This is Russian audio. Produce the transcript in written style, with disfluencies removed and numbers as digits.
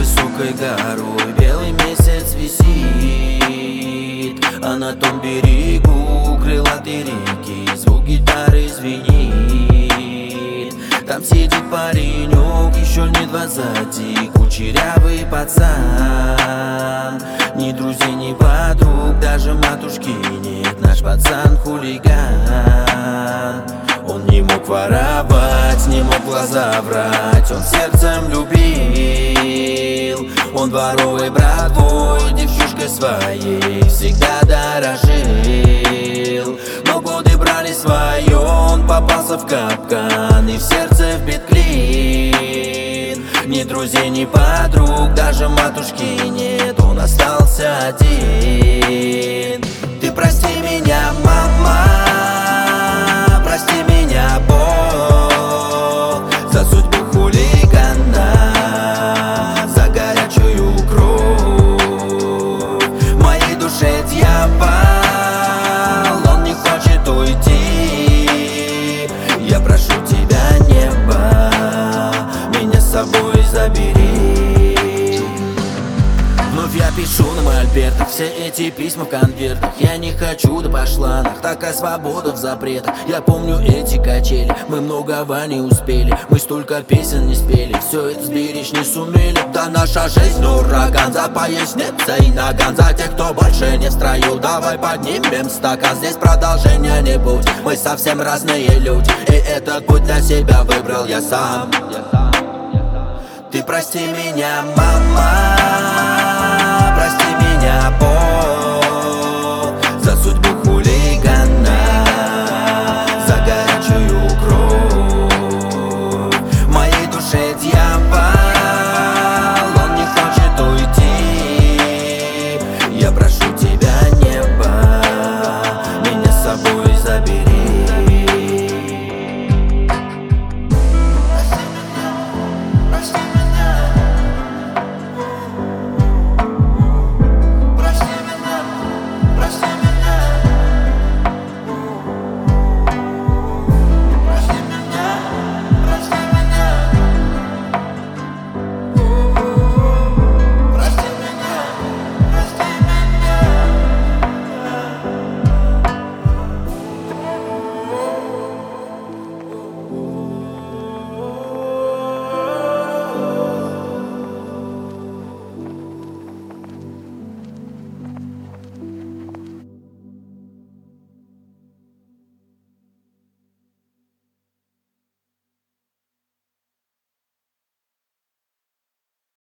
высокой горой белый месяц висит, а на том берегу крылатой реки звук гитары звенит. Там сидит паренек, еще не 20, кучерявый пацан. Ни друзей, ни подруг, даже матушки нет, наш пацан хулиган. Он не мог воровать, не мог глаза врать, он сердцем любил. Он дворовой братвой, девчушкой своей всегда дорожил. Но годы брали свое, он попался в капкан и в сердце вбит клин. Ни друзей, ни подруг, даже матушки нет, он остался один. Ты прости меня, мама, прости меня, Бог, за судьбу хулигана, за горячую кровь. В моей душе дьявол, он не хочет уйти. Я прошу тебя, небо, меня с собой забери. Вновь я пишу на мольбертах все эти письма в конвертах. Я не хочу, да пошла нах, такая свобода в запретах. Я помню эти качели, мы многого не успели, мы столько песен не спели, все это сберечь не сумели. Да наша жизнь ураган, за поясница и наган. За тех, кто больше не в строю, давай поднимем стакан. Здесь продолжения не будет, мы совсем разные люди, и этот путь для себя выбрал я сам. Ты прости меня, мама,